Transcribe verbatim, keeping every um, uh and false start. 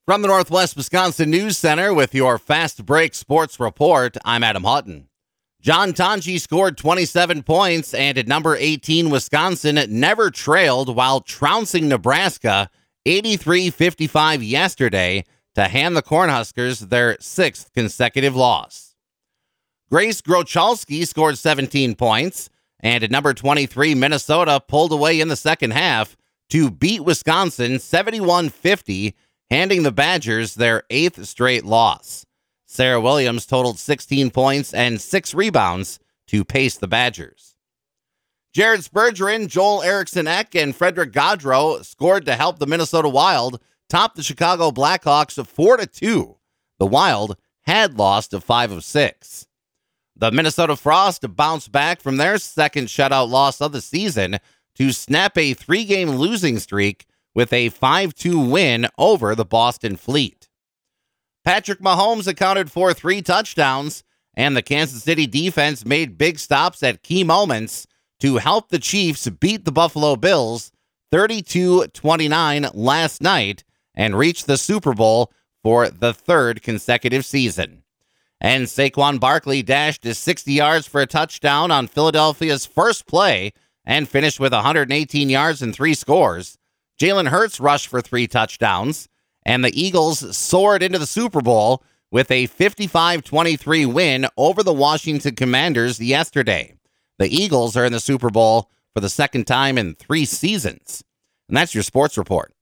From the Northwest Wisconsin News Center with your Fast Break Sports Report, I'm Adam Hutton. John Tonji scored twenty-seven points, and at number eighteen, Wisconsin never trailed while trouncing Nebraska eighty-three fifty-five yesterday to hand the Cornhuskers their sixth consecutive loss. Grace Grochalski scored seventeen points, and at number twenty-three, Minnesota pulled away in the second half to beat Wisconsin seventy-one fifty, handing the Badgers their eighth straight loss. Sarah Williams totaled sixteen points and six rebounds to pace the Badgers. Jared Spurgeon, Joel Eriksson-Ek, and Frederick Gaudreau scored to help the Minnesota Wild top the Chicago Blackhawks four to two. The Wild had lost to five of six. The Minnesota Frost bounced back from their second shutout loss of the season to snap a three-game losing streak with a five two win over the Boston Fleet. Patrick Mahomes accounted for three touchdowns, and the Kansas City defense made big stops at key moments to help the Chiefs beat the Buffalo Bills thirty-two twenty-nine last night and reach the Super Bowl for the third consecutive season. And Saquon Barkley dashed to sixty yards for a touchdown on Philadelphia's first play and finished with one hundred eighteen yards and three scores. Jalen Hurts rushed for three touchdowns, and the Eagles soared into the Super Bowl with a fifty-five twenty-three win over the Washington Commanders yesterday. The Eagles are in the Super Bowl for the second time in three seasons. And that's your sports report.